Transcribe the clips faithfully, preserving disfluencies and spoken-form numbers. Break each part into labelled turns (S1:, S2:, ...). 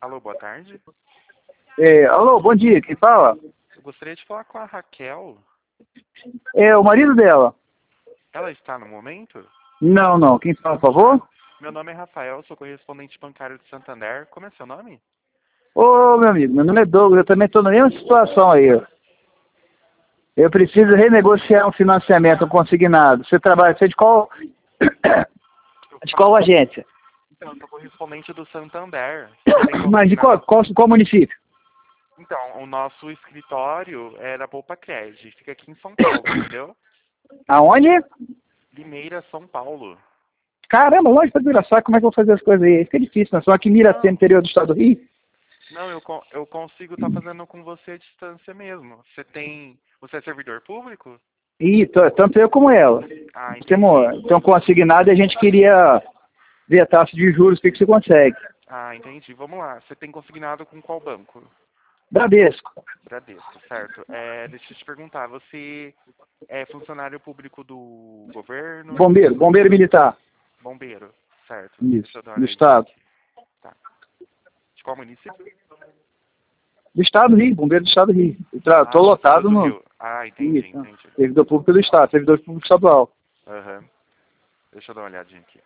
S1: Alô, boa tarde.
S2: É, alô, bom dia, quem fala?
S1: Eu gostaria de falar com a Raquel.
S2: É o marido dela.
S1: Ela está no momento?
S2: Não, não, quem fala, por favor?
S1: Meu nome é Rafael, sou correspondente bancário de Santander. Como é seu nome?
S2: Ô, meu amigo, meu nome é Douglas, eu também estou na mesma situação aí, ó. Eu preciso renegociar um financiamento consignado. Você trabalha, você é de qual... de qual agência?
S1: Então, eu sou correspondente do Santander.
S2: Mas de qual, qual, qual município?
S1: Então, o nosso escritório é da Poupa Cred. Fica aqui em São Paulo, entendeu?
S2: Aonde?
S1: Limeira, São Paulo.
S2: Caramba, longe pra Viraçá, como é que eu vou fazer as coisas aí? Fica difícil, né? Só aqui em Miracema, interior do estado do Rio.
S1: Não, eu, con- eu consigo estar fazendo com você à distância mesmo. Você tem... Você é servidor público?
S2: E t- tanto eu como ela.
S1: Ah, entendi.
S2: Temos, tem um consignado e a gente queria ver a taxa de juros, o que, que você consegue.
S1: Ah, entendi. Vamos lá. Você tem consignado com qual banco?
S2: Bradesco.
S1: Bradesco, certo. É, deixa eu te perguntar, você é funcionário público do governo?
S2: Bombeiro, bombeiro militar.
S1: Bombeiro, certo.
S2: Isso,
S1: Deixa eu dar uma
S2: do
S1: olhadinha
S2: estado.
S1: aqui. Tá. De qual município?
S2: Do estado do Rio, bombeiro do estado do Rio. Eu tra-
S1: Ah,
S2: tô
S1: do estado
S2: lotado
S1: do
S2: no...
S1: Rio. Ah, entendi,
S2: Isso,
S1: entendi.
S2: servidor público do estado, servidor público estadual.
S1: Aham. Deixa eu dar uma olhadinha aqui.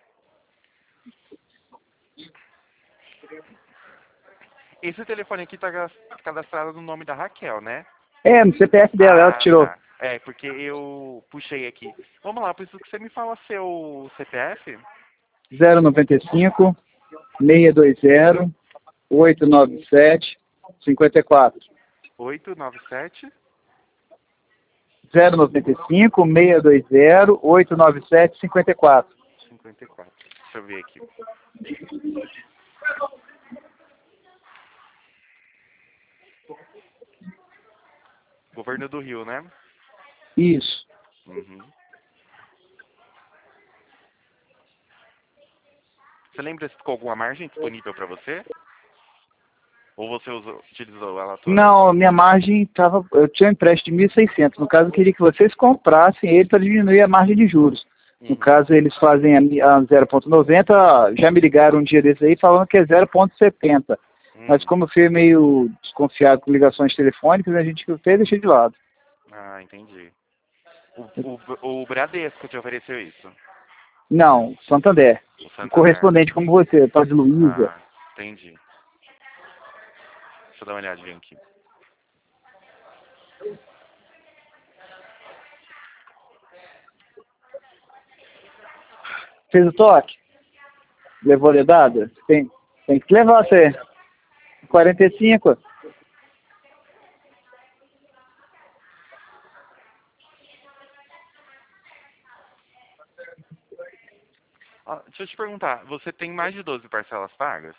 S1: Esse telefone aqui tá gas- cadastrado no nome da Raquel, né?
S2: É, no C P F dela, ela que
S1: Ah,
S2: tirou.
S1: tá. É, porque eu puxei aqui. Vamos lá, preciso que você me fala seu C P F.
S2: zero nove cinco, seis dois zero, oito nove sete, cinco quatro.
S1: oito nove sete.
S2: zero nove cinco, seis dois zero, oito nove sete, cinco quatro.
S1: cinquenta e quatro. Deixa eu ver aqui. Governo do Rio, né?
S2: Isso.
S1: Uhum. Você lembra se ficou alguma margem disponível para você? Ou você usou, utilizou ela toda?
S2: Não, minha margem tava, eu tinha um empréstimo de mil e seiscentos. No caso, eu queria que vocês comprassem ele para diminuir a margem de juros. No
S1: Uhum.
S2: caso, eles fazem a, mi- a zero vírgula noventa, já me ligaram um dia desse aí falando que é zero vírgula setenta.
S1: Hum.
S2: Mas como eu fui meio desconfiado com ligações telefônicas, a gente até deixei de lado.
S1: Ah, entendi. O, o, o Bradesco te ofereceu isso?
S2: Não, Santander.
S1: O
S2: Um
S1: Santander.
S2: correspondente como você, Padre Luísa.
S1: Ah, entendi. Deixa eu dar uma olhadinha aqui.
S2: Fez o toque? Levou a dedada? Tem, tem que levar você. quarenta e cinco.
S1: Ah, deixa eu te perguntar, você tem mais de doze parcelas pagas?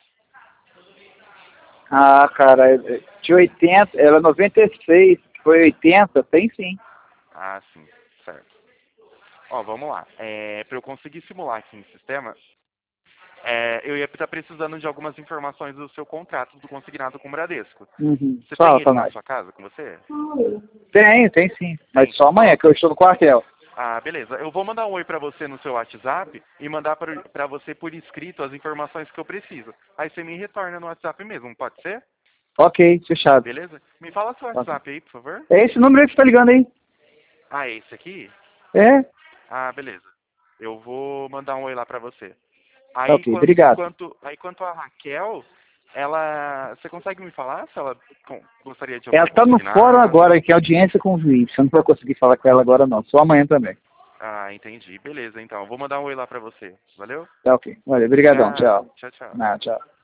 S2: Ah, cara, é- de oitenta, era noventa e seis, foi oitenta, tem sim.
S1: Ah, sim, certo. Ó, vamos lá. É, para eu conseguir simular aqui no sistema, é, eu ia estar precisando de algumas informações do seu contrato do consignado com o Bradesco.
S2: Uhum.
S1: Você
S2: Fala
S1: tem
S2: pra
S1: ele na
S2: nós.
S1: sua casa com você?
S2: Tem, tem sim. Mas
S1: Tem.
S2: só amanhã, que eu estou no quartel.
S1: Ah, beleza. Eu vou mandar um oi pra você no seu WhatsApp e mandar pra pra você por escrito as informações que eu preciso. Aí você me retorna no WhatsApp mesmo, pode ser?
S2: Ok, fechado.
S1: Beleza? Me fala seu WhatsApp aí, por favor.
S2: É esse número aí que você tá ligando aí?
S1: Ah, é esse aqui?
S2: É?
S1: Ah, beleza. Eu vou mandar um oi lá pra você.
S2: Tá
S1: Aí,
S2: ok,
S1: quanto,
S2: obrigado.
S1: quanto, aí quanto a Raquel, ela... Você consegue me falar se ela com- gostaria de
S2: Ela
S1: algum
S2: tá no fórum
S1: consignado?
S2: agora, que é audiência com o juiz. Você não vai conseguir falar com ela agora não, só amanhã também.
S1: Ah, entendi. Beleza, então. Eu vou mandar um oi lá pra você. Valeu?
S2: Tá ok. Olha, obrigadão,
S1: Obrigado.
S2: tchau.
S1: Tchau, tchau.
S2: Não, tchau.